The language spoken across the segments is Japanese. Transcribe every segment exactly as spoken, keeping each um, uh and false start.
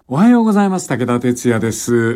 おはようございます。武田哲也です。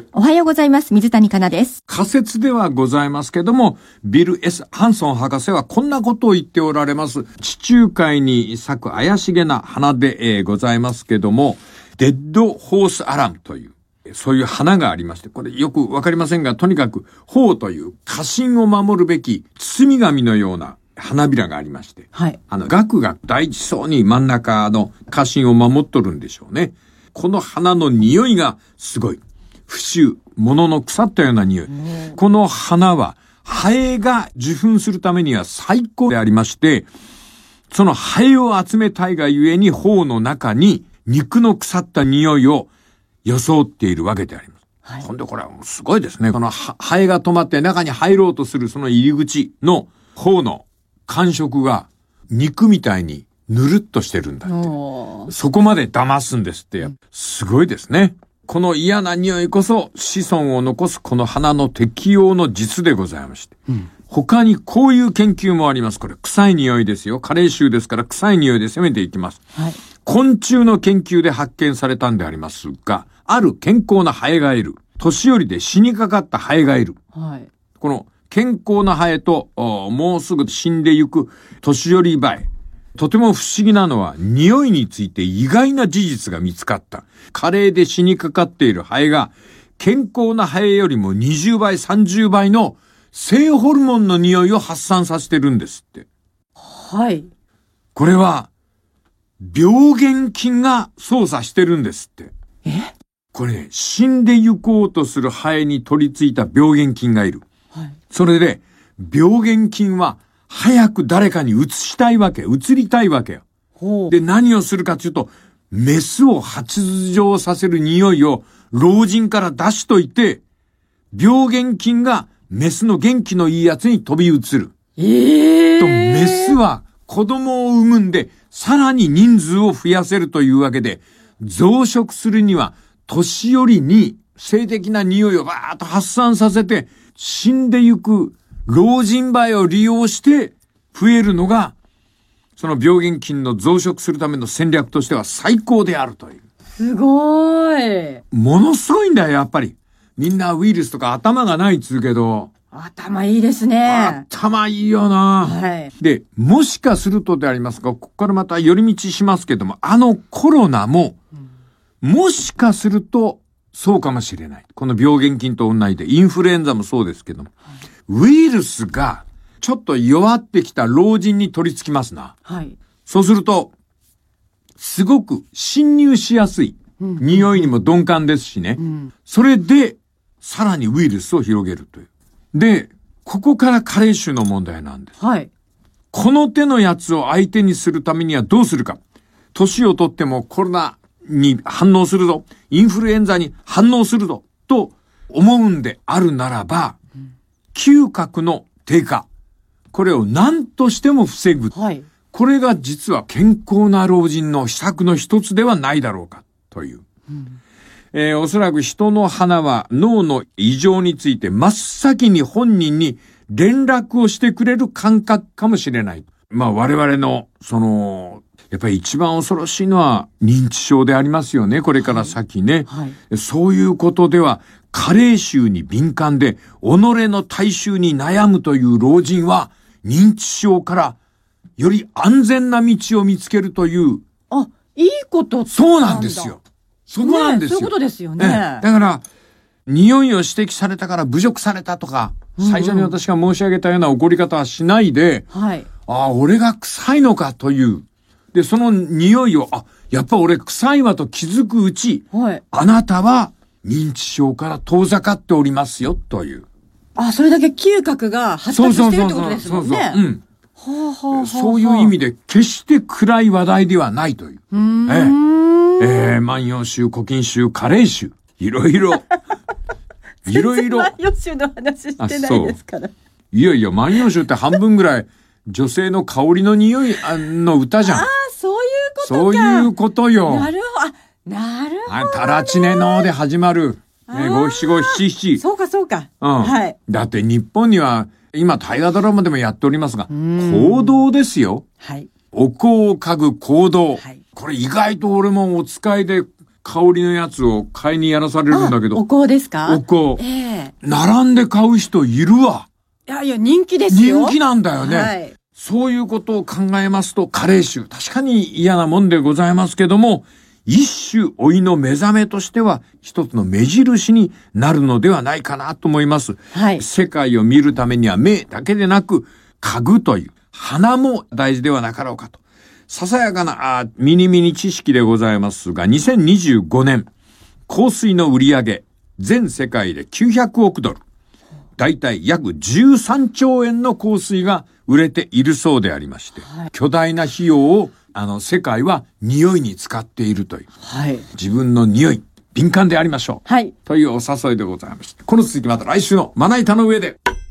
おはようございます。水谷香奈です。 仮説ではございますけども、ビル S ハンソン博士はこんなことを言っておられます。地中海に咲く怪しげな花で、えー、ございますけども、デッドホースアラムという、そういう花がありまして、これよくわかりませんが、とにかく鳳という家臣を守るべき包み紙のような花びらがありまして、 はい。 あの、額が大地層に真ん中の家臣を守っとるんでしょうね。この花の匂いがすごい。腐臭、物の腐ったような匂い。この花は、ハエが受粉するためには最高でありまして、そのハエを集めたいがゆえに頬の中に肉の腐った匂いを装っているわけであります。はい、ほんでこれはすごいですね。このハエが止まって中に入ろうとするその入り口の頬の感触が肉みたいにぬるっとしてるんだって。そこまで騙すんですって。すごいですね。この嫌な匂いこそ子孫を残すこの花の適応の実でございまして。うん、他にこういう研究もあります。これ臭い匂いですよ。加齢臭ですから臭い匂いで攻めていきます。はい、昆虫の研究で発見されたんでありますが、ある健康なハエがいる。年寄りで死にかかったハエがいる。はい、この健康なハエともうすぐ死んでゆく年寄りバエ。とても不思議なのは、匂いについて意外な事実が見つかった。加齢で死にかかっているハエが、健康なハエよりもにじゅうばい、さんじゅうばいの性ホルモンの匂いを発散させてるんですって。 はい。 これは、病原菌が操作してるんですって。 え？ これね、死んでゆこうとするハエに取り付いた病原菌がいる。はい。それで、病原菌は、早く誰かに移したいわけ。移りたいわけよ。ほう。で、何をするかというと、メスを発情させる匂いを老人から出しといて、病原菌がメスの元気のいいやつに飛び移る。 ええー。 と、メスは子供を産むんで、さらに人数を増やせるというわけで、増殖するには、年寄りに性的な匂いをバーッと発散させて、死んでゆく老人バエを利用して増えるのが、その病原菌の増殖するための戦略としては最高であるという。 すごい。 ものすごいんだよ、やっぱり。みんなウイルスとか頭がないっつうけど。 頭いいですね。 頭いいよな。 はい。 で、もしかするとでありますが、ここからまた寄り道しますけども、あのコロナも、うん、もしかするとそうかもしれない。この病原菌と同じで、インフルエンザもそうですけども。はい、ウイルスがちょっと弱ってきた老人に取り付きますな。はい。そうすると、すごく侵入しやすい。うん、匂いにも鈍感ですしね。うん、それで、さらにウイルスを広げるという。で、ここから加齢臭の問題なんです。 はい。 この手のやつを相手にするためにはどうするか。年をとってもコロナに反応するぞ。インフルエンザに反応するぞ。と思うんであるならば、嗅覚の低下。これを何としても防ぐ。はい。これが実は健康な老人の秘策の一つではないだろうか、という。うんえー、おそらく人の鼻は脳の異常について真っ先に本人に連絡をしてくれる感覚かもしれない。まあ我々の、その、やっぱり一番恐ろしいのは認知症でありますよね。これから先ね。はいはい、そういうことでは、加齢臭に敏感で、己の体臭に悩むという老人は、認知症からより安全な道を見つけるという。 あ、いいことなんだ。 そうなんですよ。そこなんですよ。 ね、そういうことですよね。 だから、匂いを指摘されたから侮辱されたとか、うんうん、最初に私が申し上げたような怒り方はしないで、はい、ああ、俺が臭いのかという。で、その匂いを、あ、やっぱ俺臭いわと気づくうち、はい、あなたは認知症から遠ざかっておりますよ、という。 あ、それだけ嗅覚が発達してるってことですもんね。そうそうそうそう。うん。はあはあはあ、 そういう意味で、決して暗い話題ではないという。うーんえええー、万葉集、古今集、加齢臭。いろいろ。いろいろ。 万葉集の話してないですから。 いやいや、万葉集って半分ぐらい女性の香りの匂いの歌じゃん。 ああ、そういうことか。 そういうことよ。 なるほど。あ、なるほど、ね。 たらちねので始まる。ね、五七五七七。 そうかそうか。 うん。はい。だって日本には、今大河ドラマでもやっておりますが、行動ですよ。はい。お香を嗅ぐ行動。はい。これ意外と俺もお使いで香りのやつを買いにやらされるんだけど。 お香ですか？ お香。 ええ。 並んで買う人いるわ。 いやいや、人気ですよ。 人気なんだよね。 はい。 そういうことを考えますと、加齢臭、確かに嫌なもんでございますけども、一種老いの目覚めとしては一つの目印になるのではないかなと思います。 はい。 世界を見るためには目だけでなく、嗅ぐという鼻も大事ではなかろうかと。ささやかなあミニミニ知識でございますが、にせんにじゅうごねん香水の売り上げ全世界できゅうひゃくおくドル、だいたい約じゅうさんちょうえんの香水が売れているそうでありまして、はい、巨大な費用をあの世界は匂いに使っているという、はい、自分の匂い敏感でありましょう、はい、というお誘いでございました。この続きまた来週のまな板の上で。